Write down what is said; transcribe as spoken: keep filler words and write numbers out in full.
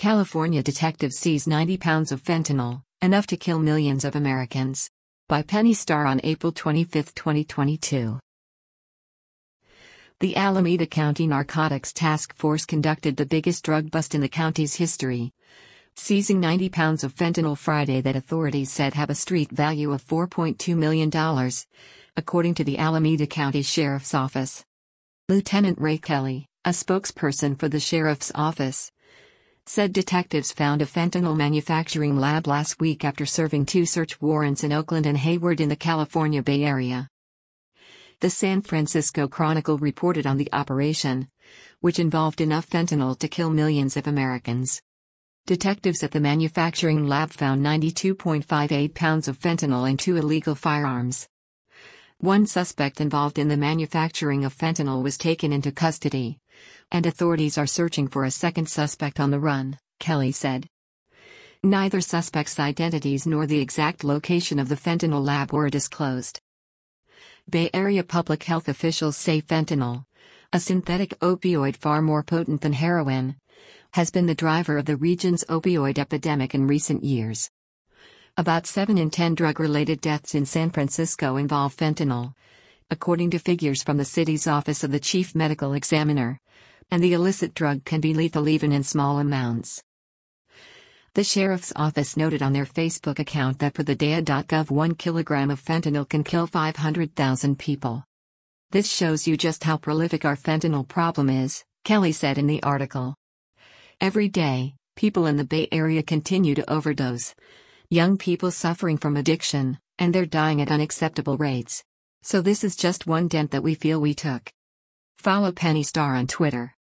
California detective seize ninety pounds of fentanyl, enough to kill millions of Americans. By Penny Starr on April twenty-fifth, twenty twenty-two. The Alameda County Narcotics Task Force conducted the biggest drug bust in the county's history, seizing ninety pounds of fentanyl Friday that authorities said have a street value of four point two million dollars, according to the Alameda County Sheriff's Office. Lieutenant Ray Kelly, a spokesperson for the sheriff's office, said detectives found a fentanyl manufacturing lab last week after serving two search warrants in Oakland and Hayward in the California Bay Area. The San Francisco Chronicle reported on the operation, which involved enough fentanyl to kill millions of Americans. Detectives at the manufacturing lab found ninety-two point five eight pounds of fentanyl and two illegal firearms. One suspect involved in the manufacturing of fentanyl was taken into custody, and authorities are searching for a second suspect on the run, Kelly said. Neither suspect's identities nor the exact location of the fentanyl lab were disclosed. Bay Area public health officials say fentanyl, a synthetic opioid far more potent than heroin, has been the driver of the region's opioid epidemic in recent years. About seven in ten drug-related deaths in San Francisco involve fentanyl, according to figures from the city's Office of the Chief Medical Examiner, and the illicit drug can be lethal even in small amounts. The sheriff's office noted on their Facebook account that per the D E A dot gov one kilogram of fentanyl can kill five hundred thousand people. This shows you just how prolific our fentanyl problem is, Kelly said in the article. Every day, people in the Bay Area continue to overdose. Young people suffering from addiction, and they're dying at unacceptable rates. So this is just one dent that we feel we took. Follow Penny Starr on Twitter.